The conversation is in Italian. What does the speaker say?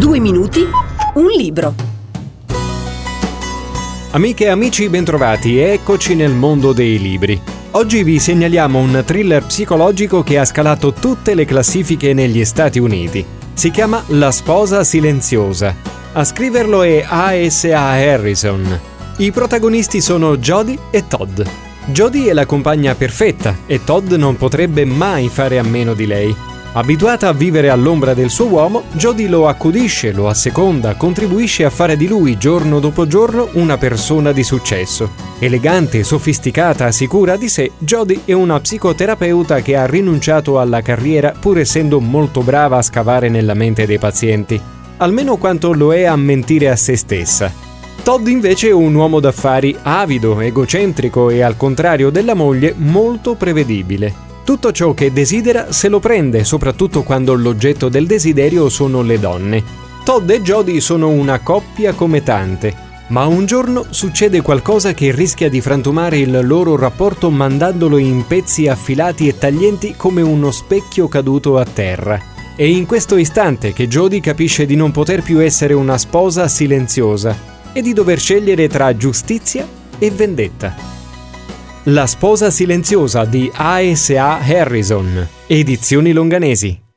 2 minuti, un libro. Amiche e amici, bentrovati e eccoci nel mondo dei libri. Oggi vi segnaliamo un thriller psicologico che ha scalato tutte le classifiche negli Stati Uniti. Si chiama La sposa silenziosa. A scriverlo è A.S.A. Harrison. I protagonisti sono Jody e Todd. Jody è la compagna perfetta e Todd non potrebbe mai fare a meno di lei. Abituata a vivere all'ombra del suo uomo, Jody lo accudisce, lo asseconda, contribuisce a fare di lui giorno dopo giorno una persona di successo. Elegante, sofisticata, sicura di sé, Jody è una psicoterapeuta che ha rinunciato alla carriera pur essendo molto brava a scavare nella mente dei pazienti, almeno quanto lo è a mentire a se stessa. Todd invece è un uomo d'affari avido, egocentrico e al contrario della moglie molto prevedibile. Tutto ciò che desidera se lo prende, soprattutto quando l'oggetto del desiderio sono le donne. Todd e Jody sono una coppia come tante, ma un giorno succede qualcosa che rischia di frantumare il loro rapporto mandandolo in pezzi affilati e taglienti come uno specchio caduto a terra. È in questo istante che Jody capisce di non poter più essere una sposa silenziosa e di dover scegliere tra giustizia e vendetta. La sposa silenziosa di A.S.A. Harrison, Edizioni Longanesi.